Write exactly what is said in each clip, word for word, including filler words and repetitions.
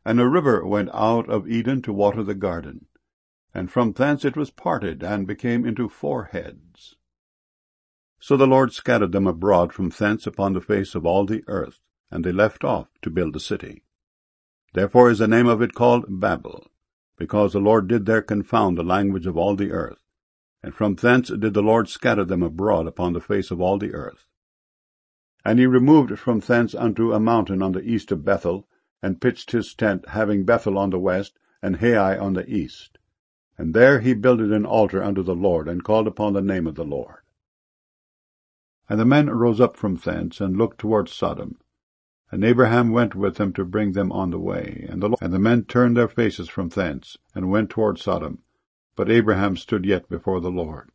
And a river went out of Eden to water the garden. And from thence it was parted, and became into four heads. So the Lord scattered them abroad from thence upon the face of all the earth, and they left off to build the city. Therefore is the name of it called Babel, because the Lord did there confound the language of all the earth. And from thence did the Lord scatter them abroad upon the face of all the earth. And he removed from thence unto a mountain on the east of Bethel, and pitched his tent, having Bethel on the west, and Hai on the east. And there he builded an altar unto the Lord, and called upon the name of the Lord. And the men rose up from thence, and looked toward Sodom. And Abraham went with them to bring them on the way. And the, and the men turned their faces from thence, and went toward Sodom. But Abraham stood yet before the Lord.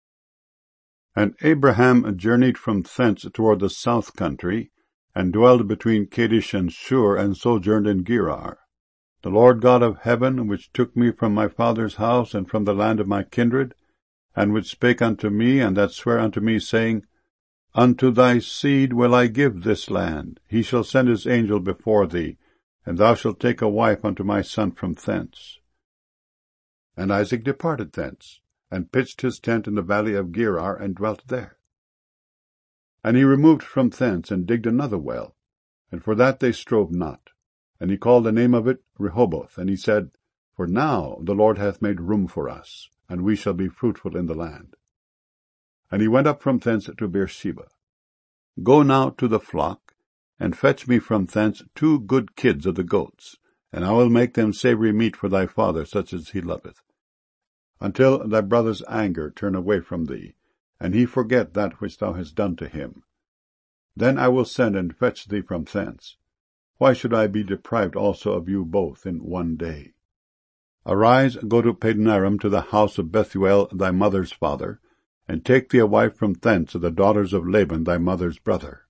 And Abraham journeyed from thence toward the south country, and dwelled between Kadesh and Shur, and sojourned in Gerar. The Lord God of heaven, which took me from my father's house, and from the land of my kindred, and which spake unto me, and that sware unto me, saying, Unto thy seed will I give this land. He shall send his angel before thee, and thou shalt take a wife unto my son from thence. And Isaac departed thence, and pitched his tent in the valley of Gerar, and dwelt there. And he removed from thence, and digged another well, and for that they strove not. And he called the name of it Rehoboth, and he said, For now the Lord hath made room for us, and we shall be fruitful in the land. And he went up from thence to Beersheba. Go now to the flock, and fetch me from thence two good kids of the goats, and I will make them savory meat for thy father, such as he loveth, until thy brother's anger turn away from thee, and he forget that which thou hast done to him. Then I will send and fetch thee from thence. Why should I be deprived also of you both in one day? Arise, go to Padanaram, to the house of Bethuel thy mother's father, and take thee a wife from thence of the daughters of Laban thy mother's brother.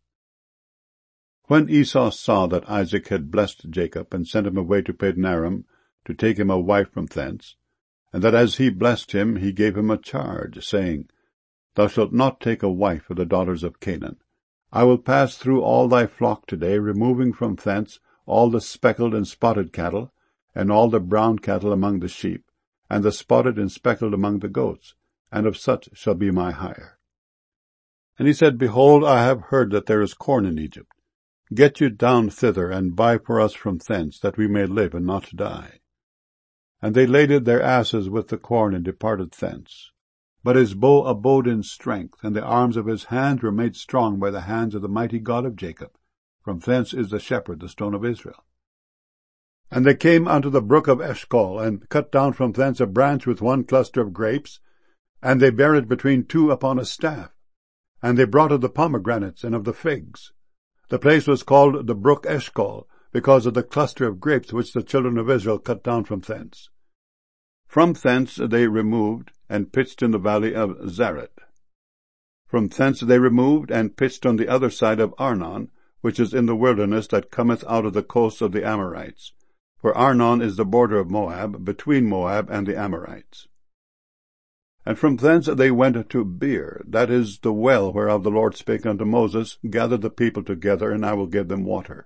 When Esau saw that Isaac had blessed Jacob, and sent him away to Padanaram, to take him a wife from thence, and that as he blessed him he gave him a charge, saying, Thou shalt not take a wife of the daughters of Canaan. I will pass through all thy flock today, removing from thence all the speckled and spotted cattle, and all the brown cattle among the sheep, and the spotted and speckled among the goats, and of such shall be my hire. And he said, Behold, I have heard that there is corn in Egypt. Get you down thither, and buy for us from thence, that we may live and not die. And they laded their asses with the corn, and departed thence. But his bow abode in strength, and the arms of his hands were made strong by the hands of the mighty God of Jacob. From thence is the shepherd, the stone of Israel. And they came unto the brook of Eshcol, and cut down from thence a branch with one cluster of grapes, and they bare it between two upon a staff. And they brought of the pomegranates and of the figs. The place was called the brook Eshcol, because of the cluster of grapes which the children of Israel cut down from thence. From thence they removed, and pitched in the valley of Zaret. From thence they removed, and pitched on the other side of Arnon, which is in the wilderness that cometh out of the coast of the Amorites. For Arnon is the border of Moab, between Moab and the Amorites. And from thence they went to Beer, that is the well whereof the Lord spake unto Moses, Gather the people together, and I will give them water.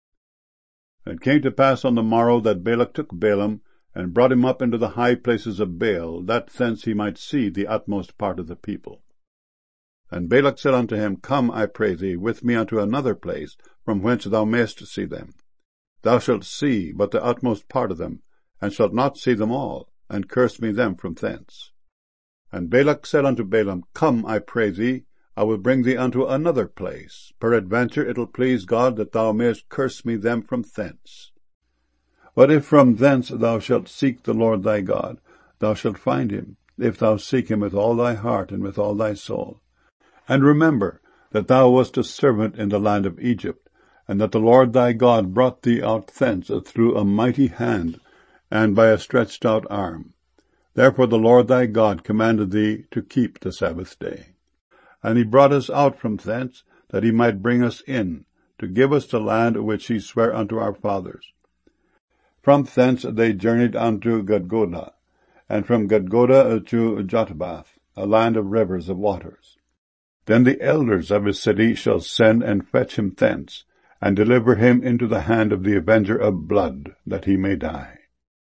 And it came to pass on the morrow that Balak took Balaam, and brought him up into the high places of Baal, that thence he might see the utmost part of the people. And Balak said unto him, Come, I pray thee, with me unto another place, from whence thou mayest see them. Thou shalt see but the utmost part of them, and shalt not see them all, and curse me them from thence. And Balak said unto Balaam, Come, I pray thee, I will bring thee unto another place. Peradventure it will please God that thou mayest curse me them from thence. But if from thence thou shalt seek the Lord thy God, thou shalt find him, if thou seek him with all thy heart and with all thy soul. And remember that thou wast a servant in the land of Egypt, and that the Lord thy God brought thee out thence through a mighty hand, and by a stretched out arm. Therefore the Lord thy God commanded thee to keep the Sabbath day. And he brought us out from thence, that he might bring us in, to give us the land which he sware unto our fathers. From thence they journeyed unto Gudgodah, and from Gudgodah to Jotbath, a land of rivers of waters. Then the elders of his city shall send and fetch him thence, and deliver him into the hand of the avenger of blood, that he may die.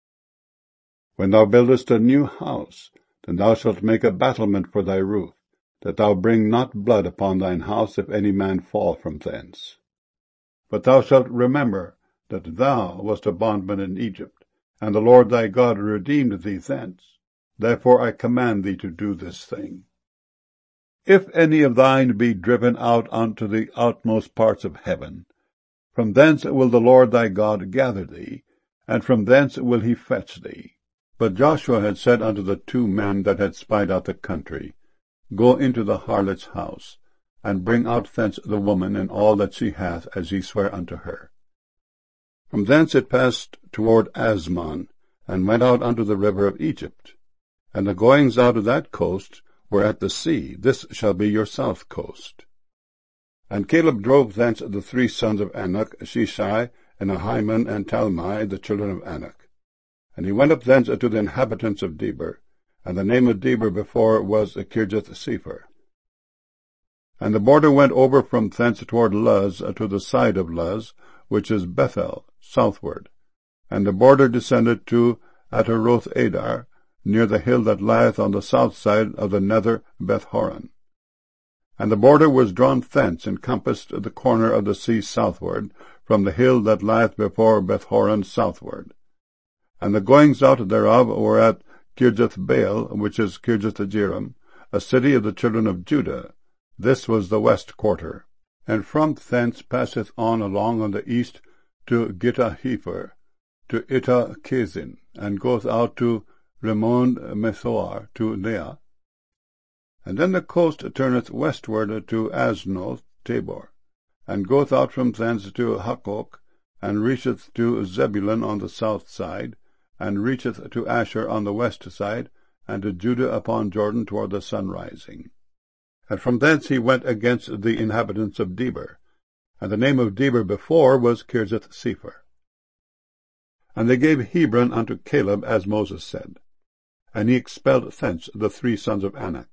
When thou buildest a new house, then thou shalt make a battlement for thy roof, that thou bring not blood upon thine house if any man fall from thence. But thou shalt remember that thou wast a bondman in Egypt, and the Lord thy God redeemed thee thence. Therefore I command thee to do this thing. If any of thine be driven out unto the outmost parts of heaven, from thence will the Lord thy God gather thee, and from thence will he fetch thee. But Joshua had said unto the two men that had spied out the country, Go into the harlot's house, and bring out thence the woman and all that she hath, as ye swear unto her. From thence it passed toward Asmon, and went out unto the river of Egypt. And the goings out of that coast were at the sea. This shall be your south coast. And Caleb drove thence the three sons of Anak, Sheshai, and Ahiman, and Talmai, the children of Anak. And he went up thence to the inhabitants of Debir, and the name of Debir before was Kirjath-sepher. And the border went over from thence toward Luz to the side of Luz, which is Bethel, southward. And the border descended to Ataroth-adar, near the hill that lieth on the south side of the nether Beth-horon. And the border was drawn thence, and compassed the corner of the sea southward, from the hill that lieth before Beth-horon southward. And the goings out thereof were at Kirjath-baal, which is Kirjath-jearim, a city of the children of Judah. This was the west quarter. And from thence passeth on along on the east to Gittah-hefer, to Ittah-kezin, and goeth out to Rimmon-methoar, to Neah. And then the coast turneth westward to Aznoth-tabor, and goeth out from thence to Hakkok, and reacheth to Zebulun on the south side, and reacheth to Asher on the west side, and to Judah upon Jordan toward the sunrising. And from thence he went against the inhabitants of Debir, and the name of Debir before was Kirjath-sepher. And they gave Hebron unto Caleb, as Moses said. And he expelled thence the three sons of Anak.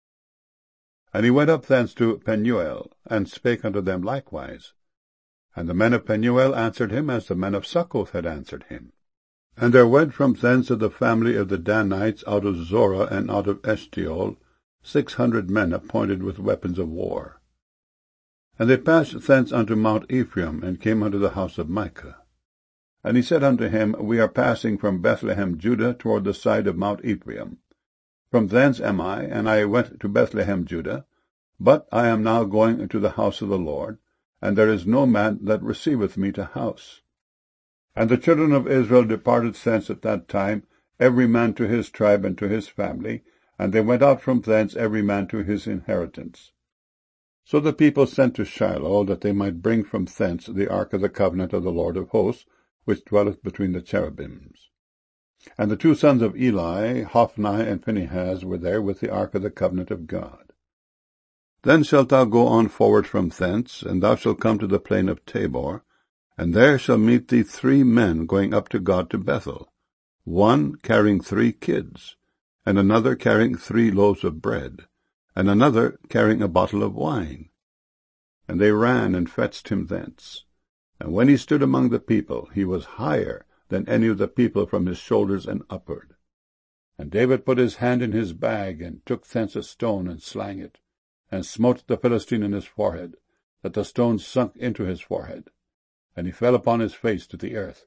And he went up thence to Penuel, and spake unto them likewise. And the men of Penuel answered him as the men of Succoth had answered him. And there went from thence of the family of the Danites out of Zorah and out of Eshtaol six hundred men appointed with weapons of war. And they passed thence unto Mount Ephraim, and came unto the house of Micah. And he said unto him, We are passing from Bethlehem, Judah, toward the side of Mount Ephraim. From thence am I, and I went to Bethlehem, Judah, but I am now going to the house of the Lord, and there is no man that receiveth me to house. And the children of Israel departed thence at that time, every man to his tribe and to his family, and they went out from thence every man to his inheritance. So the people sent to Shiloh, that they might bring from thence the ark of the covenant of the Lord of hosts, which dwelleth between the cherubims. And the two sons of Eli, Hophni and Phinehas, were there with the ark of the covenant of God. Then shalt thou go on forward from thence, and thou shalt come to the plain of Tabor, and there shall meet thee three men going up to God to Bethel, one carrying three kids, and another carrying three loaves of bread, and another carrying a bottle of wine. And they ran and fetched him thence. And when he stood among the people, he was higher than any of the people from his shoulders and upward. And David put his hand in his bag, and took thence a stone, and slang it, and smote the Philistine in his forehead, that the stone sunk into his forehead, and he fell upon his face to the earth.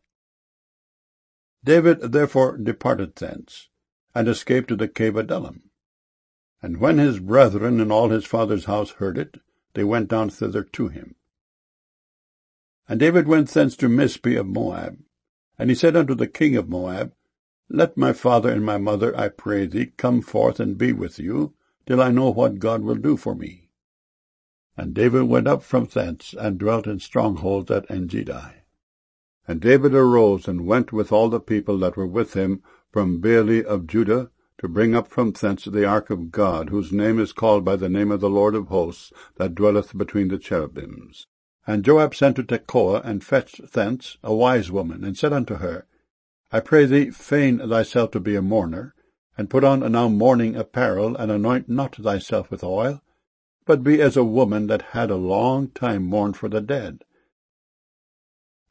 David therefore departed thence, and escaped to the cave Adullam. And when his brethren and all his father's house heard it, they went down thither to him. And David went thence to Mizpeh of Moab. And he said unto the king of Moab, Let my father and my mother, I pray thee, come forth and be with you, till I know what God will do for me. And David went up from thence, and dwelt in strongholds at Engedi. And David arose, and went with all the people that were with him from Baale of Judah, to bring up from thence the ark of God, whose name is called by the name of the Lord of hosts, that dwelleth between the cherubims. And Joab sent to Tekoa, and fetched thence a wise woman, and said unto her, I pray thee, feign thyself to be a mourner, and put on now mourning apparel, and anoint not thyself with oil, but be as a woman that had a long time mourned for the dead.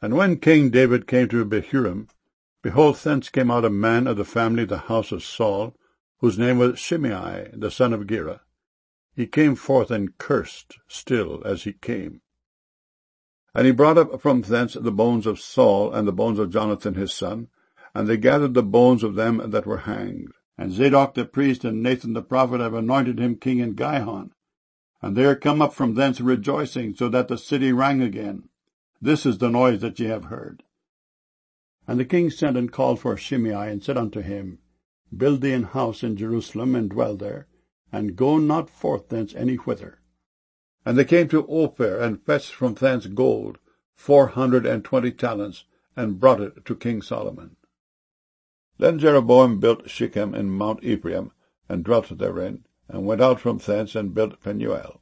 And when King David came to Bahurim, behold, thence came out a man of the family of the house of Saul, whose name was Shimei, the son of Gera. He came forth and cursed still as he came. And he brought up from thence the bones of Saul and the bones of Jonathan his son, and they gathered the bones of them that were hanged. And Zadok the priest and Nathan the prophet have anointed him king in Gihon. And they are come up from thence rejoicing, so that the city rang again. This is the noise that ye have heard. And the king sent and called for Shimei, and said unto him, Build thee an house in Jerusalem, and dwell there, and go not forth thence any whither. And they came to Ophir, and fetched from thence gold, four hundred and twenty talents, and brought it to King Solomon. Then Jeroboam built Shechem in Mount Ephraim, and dwelt therein, and went out from thence, and built Penuel.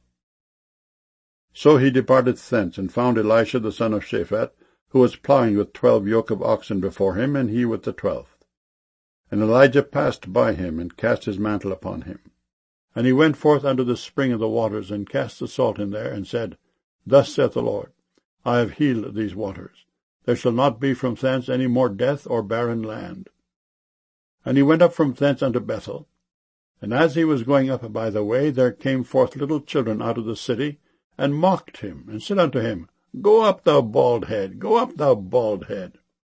So he departed thence, and found Elisha the son of Shaphat, who was plowing with twelve yoke of oxen before him, and he with the twelfth. And Elijah passed by him, and cast his mantle upon him. And he went forth unto the spring of the waters, and cast the salt in there, and said, Thus saith the Lord, I have healed these waters. There shall not be from thence any more death or barren land. And he went up from thence unto Bethel. And as he was going up by the way, there came forth little children out of the city, and mocked him, and said unto him, Go up, thou bald head, go up, thou bald head.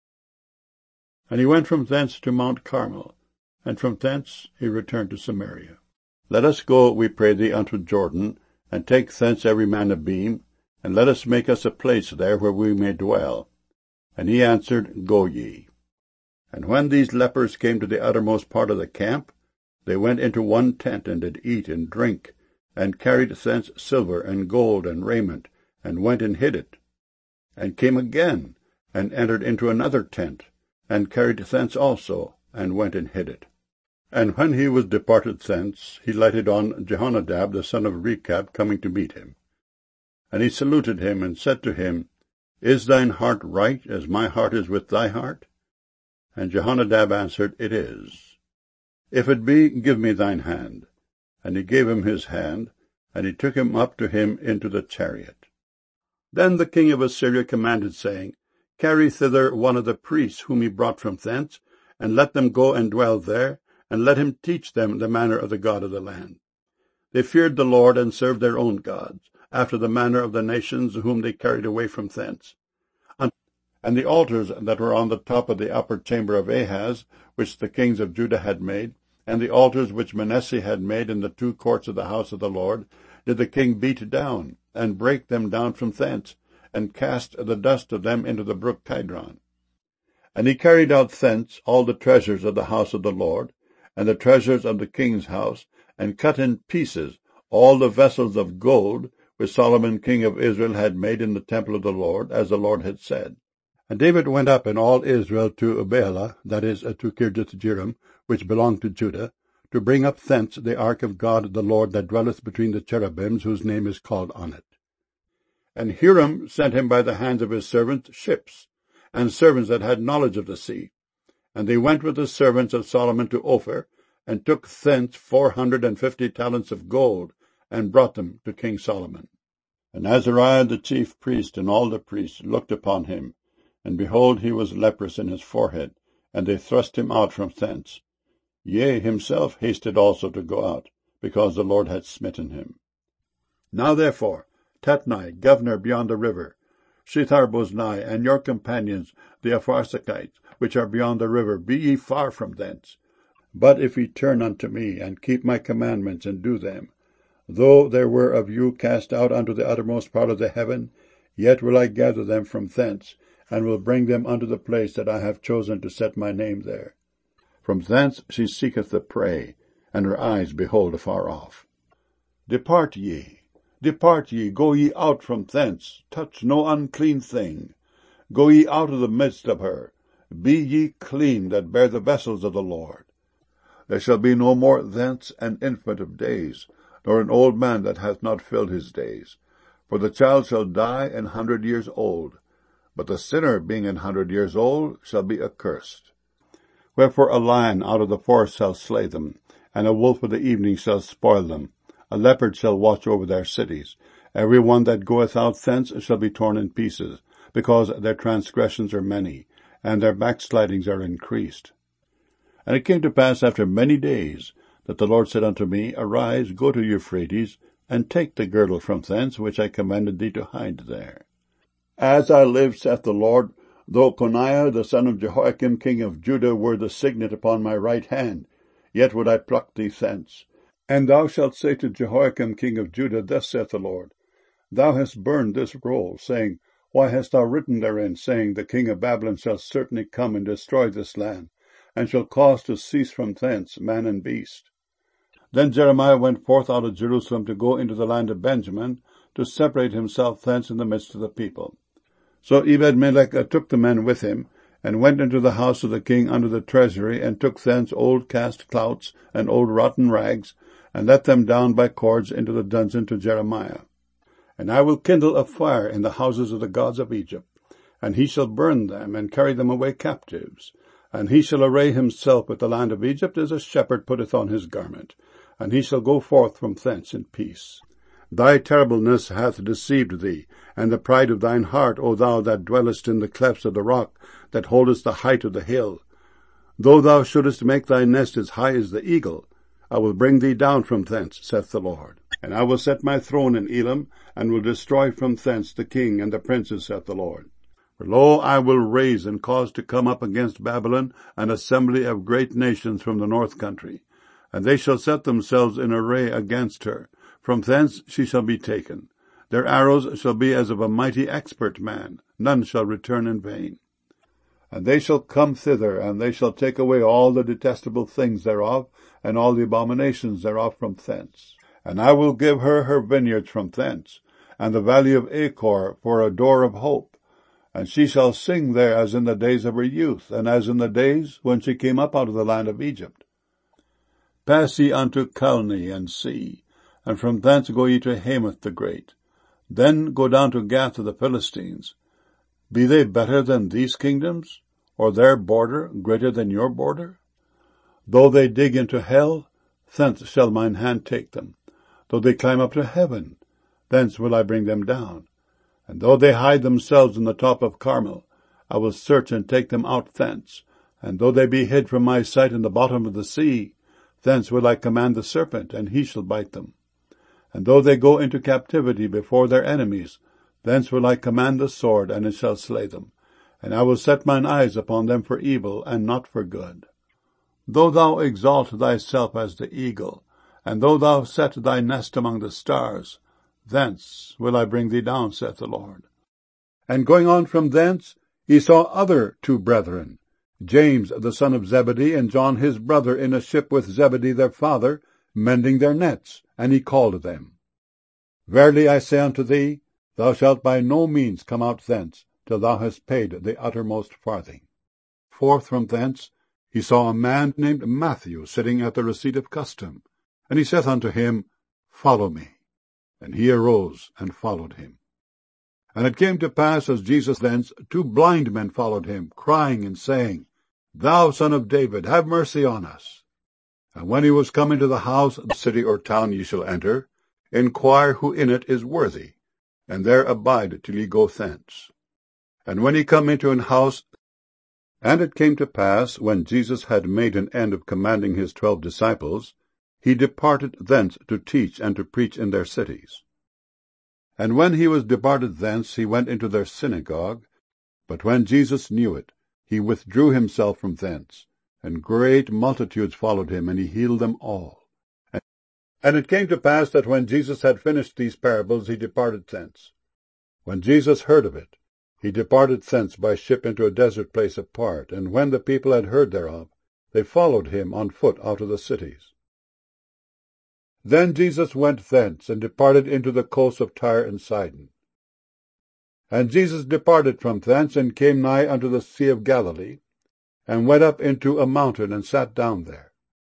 And he went from thence to Mount Carmel, and from thence he returned to Samaria. Let us go, we pray thee, unto Jordan, and take thence every man a beam, and let us make us a place there where we may dwell. And he answered, Go ye. And when these lepers came to the uttermost part of the camp, they went into one tent, and did eat and drink, and carried thence silver and gold and raiment, and went and hid it, and came again, and entered into another tent, and carried thence also, and went and hid it. And when he was departed thence, he lighted on Jehonadab the son of Rechab, coming to meet him. And he saluted him, and said to him, Is thine heart right, as my heart is with thy heart? And Jehonadab answered, It is. If it be, give me thine hand. And he gave him his hand, and he took him up to him into the chariot. Then the king of Assyria commanded, saying, Carry thither one of the priests whom he brought from thence, and let them go and dwell there, and let him teach them the manner of the God of the land. They feared the Lord, and served their own gods, after the manner of the nations whom they carried away from thence. And the altars that were on the top of the upper chamber of Ahaz, which the kings of Judah had made, and the altars which Manasseh had made in the two courts of the house of the Lord, did the king beat down, and break them down from thence, and cast the dust of them into the brook Kidron. And he carried out thence all the treasures of the house of the Lord, and the treasures of the king's house, and cut in pieces all the vessels of gold which Solomon king of Israel had made in the temple of the Lord, as the Lord had said. And David went up and all Israel to Baalah, that is, to Kirjath-jearim, which belonged to Judah, to bring up thence the ark of God the Lord that dwelleth between the cherubims, whose name is called on it. And Hiram sent him by the hands of his servants ships, and servants that had knowledge of the sea. And they went with the servants of Solomon to Ophir, and took thence four hundred and fifty talents of gold, and brought them to King Solomon. And Azariah the chief priest and all the priests looked upon him, and behold, he was leprous in his forehead, and they thrust him out from thence. Yea, himself hasted also to go out, because the Lord had smitten him. Now therefore, Tatnai, governor beyond the river, Shethar-boznai, and your companions, the Apharsachites, which are beyond the river, be ye far from thence. But if ye turn unto me, and keep my commandments, and do them, though there were of you cast out unto the uttermost part of the heaven, yet will I gather them from thence, and will bring them unto the place that I have chosen to set my name there. From thence she seeketh the prey, and her eyes behold afar off. Depart ye, depart ye, go ye out from thence, touch no unclean thing. Go ye out of the midst of her, be ye clean that bear the vessels of the Lord. There shall be no more thence an infant of days, nor an old man that hath not filled his days. For the child shall die an hundred years old, but the sinner, being an hundred years old, shall be accursed. Wherefore a lion out of the forest shall slay them, and a wolf of the evening shall spoil them. A leopard shall watch over their cities. Every one that goeth out thence shall be torn in pieces. because their transgressions are many, and their backslidings are increased. And it came to pass after many days, that the Lord said unto me, Arise, go to Euphrates, and take the girdle from thence, which I commanded thee to hide there. As I live, saith the Lord, though Coniah the son of Jehoiakim king of Judah were the signet upon my right hand, yet would I pluck thee thence. And thou shalt say to Jehoiakim king of Judah, Thus saith the Lord, Thou hast burned this roll, saying, Why hast thou written therein, saying, The king of Babylon shall certainly come and destroy this land, and shall cause to cease from thence man and beast? Then Jeremiah went forth out of Jerusalem to go into the land of Benjamin, to separate himself thence in the midst of the people. So Ebed-melech took the men with him, and went into the house of the king under the treasury, and took thence old cast clouts and old rotten rags, and let them down by cords into the dungeon to Jeremiah. And I will kindle a fire in the houses of the gods of Egypt, and he shall burn them, and carry them away captives. And he shall array himself with the land of Egypt as a shepherd putteth on his garment, and he shall go forth from thence in peace. Thy terribleness hath deceived thee, and the pride of thine heart, O thou that dwellest in the clefts of the rock, that holdest the height of the hill. Though thou shouldest make thy nest as high as the eagle, I will bring thee down from thence, saith the Lord. And I will set my throne in Elam, and will destroy from thence the king and the princes, saith the Lord. For lo, I will raise and cause to come up against Babylon an assembly of great nations from the north country, and they shall set themselves in array against her. From thence she shall be taken. Their arrows shall be as of a mighty expert man, none shall return in vain. And they shall come thither, and they shall take away all the detestable things thereof, and all the abominations thereof from thence. And I will give her her vineyards from thence, and the valley of Achor for a door of hope. And she shall sing there as in the days of her youth, and as in the days when she came up out of the land of Egypt. Pass ye unto Calne, and see, and from thence go ye to Hamath the great. Then go down to Gath of the Philistines. Be they better than these kingdoms, or their border greater than your border? Though they dig into hell, thence shall mine hand take them. Though they climb up to heaven, thence will I bring them down. And though they hide themselves in the top of Carmel, I will search and take them out thence. And though they be hid from my sight in the bottom of the sea, thence will I command the serpent, and he shall bite them. And though they go into captivity before their enemies, thence will I command the sword, and it shall slay them. And I will set mine eyes upon them for evil, and not for good. Though thou exalt thyself as the eagle, and though thou set thy nest among the stars, thence will I bring thee down, saith the Lord. And going on from thence, he saw other two brethren, James the son of Zebedee, and John his brother, in a ship with Zebedee their father, mending their nets, and he called them. Verily I say unto thee, thou shalt by no means come out thence, till thou hast paid the uttermost farthing. Forth from thence he saw a man named Matthew sitting at the receipt of custom, and he saith unto him, Follow me. And he arose and followed him. And it came to pass, as Jesus thence, two blind men followed him, crying and saying, Thou son of David, have mercy on us. And when he was come into the house, the city or town ye shall enter, inquire who in it is worthy, and there abide till ye go thence. And when he come into an house, and it came to pass, when Jesus had made an end of commanding his twelve disciples, he departed thence to teach and to preach in their cities. And when he was departed thence, he went into their synagogue. But when Jesus knew it, he withdrew himself from thence, and great multitudes followed him, and he healed them all. And, and it came to pass that when Jesus had finished these parables, he departed thence. When Jesus heard of it, he departed thence by ship into a desert place apart, and when the people had heard thereof, they followed him on foot out of the cities. Then Jesus went thence, and departed into the coasts of Tyre and Sidon. And Jesus departed from thence, and came nigh unto the sea of Galilee, and went up into a mountain, and sat down there.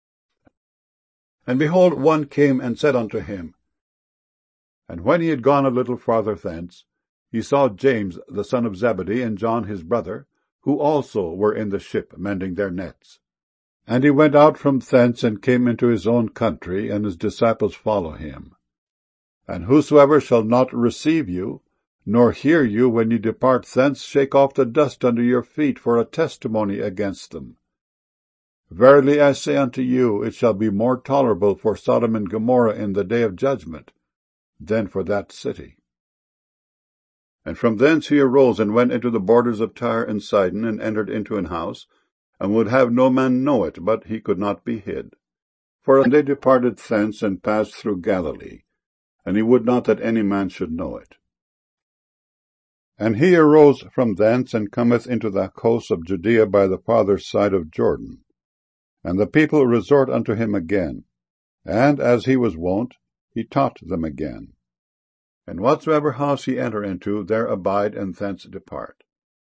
And behold, one came and said unto him, And when he had gone a little farther thence, he saw James the son of Zebedee, and John his brother, who also were in the ship mending their nets. And he went out from thence, and came into his own country, and his disciples follow him. And whosoever shall not receive you, Nor hear you, when ye depart thence, shake off the dust under your feet for a testimony against them. Verily I say unto you, it shall be more tolerable for Sodom and Gomorrah in the day of judgment than for that city. And from thence he arose and went into the borders of Tyre and Sidon, and entered into an house, and would have no man know it, but he could not be hid. For they departed thence, and passed through Galilee, and he would not that any man should know it. And he arose from thence, and cometh into the coasts of Judea by the farther side of Jordan. And the people resort unto him again, and, as he was wont, he taught them again. And whatsoever house he enter into, there abide, and thence depart.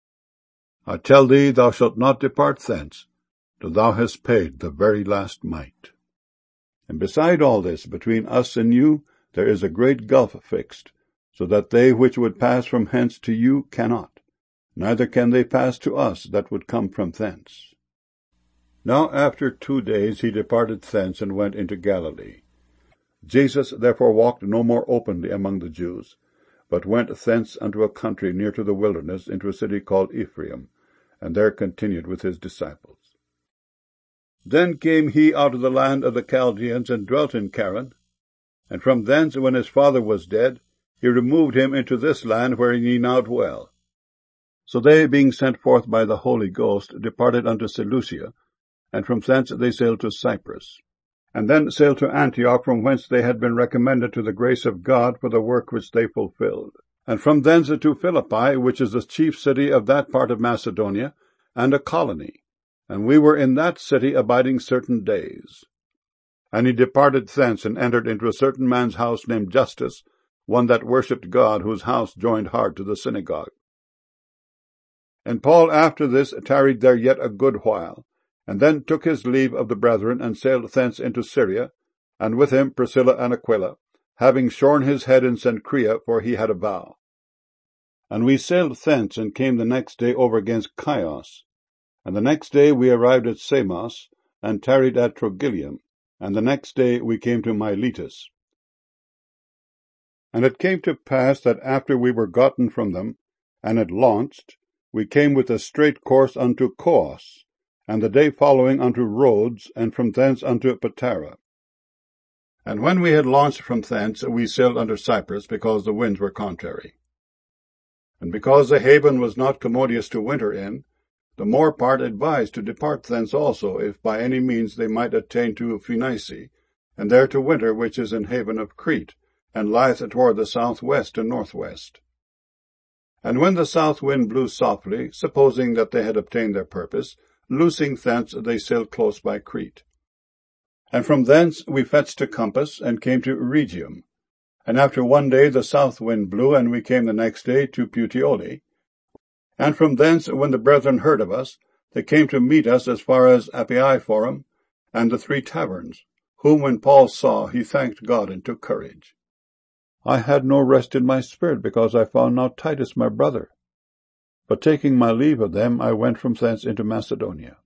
I tell thee, thou shalt not depart thence, till thou hast paid the very last mite. And beside all this, between us and you, there is a great gulf fixed, so that they which would pass from hence to you cannot, neither can they pass to us that would come from thence. Now after two days he departed thence, and went into Galilee. Jesus therefore walked no more openly among the Jews, but went thence unto a country near to the wilderness, into a city called Ephraim, and there continued with his disciples. Then came he out of the land of the Chaldeans, and dwelt in Charan. And from thence, when his father was dead, he removed him into this land wherein ye now dwell. So they, being sent forth by the Holy Ghost, departed unto Seleucia, and from thence they sailed to Cyprus, and then sailed to Antioch, from whence they had been recommended to the grace of God for the work which they fulfilled. And from thence to Philippi, which is the chief city of that part of Macedonia, and a colony. And we were in that city abiding certain days. And he departed thence, and entered into a certain man's house named Justus, one that worshipped God, whose house joined hard to the synagogue. And Paul after this tarried there yet a good while, and then took his leave of the brethren, and sailed thence into Syria, and with him Priscilla and Aquila, having shorn his head in Cenchrea, for he had a vow. And we sailed thence, and came the next day over against Chios. And the next day we arrived at Samos, and tarried at Trogyllium, and the next day we came to Miletus. And it came to pass that after we were gotten from them, and had launched, we came with a straight course unto Coos, and the day following unto Rhodes, and from thence unto Patara. And when we had launched from thence, we sailed under Cyprus, because the winds were contrary. And because the haven was not commodious to winter in, the more part advised to depart thence also, if by any means they might attain to Phoenice, and there to winter, which is an haven of Crete, and lieth toward the south-west and north-west. And when the south wind blew softly, supposing that they had obtained their purpose, loosing thence they sailed close by Crete. And from thence we fetched a compass, and came to Rhegium. And after one day the south wind blew, and we came the next day to Puteoli. And from thence, when the brethren heard of us, they came to meet us as far as Appii-forum, and the Three Taverns, whom when Paul saw, he thanked God, and took courage. I had no rest in my spirit, because I found not Titus my brother. But taking my leave of them, I went from thence into Macedonia.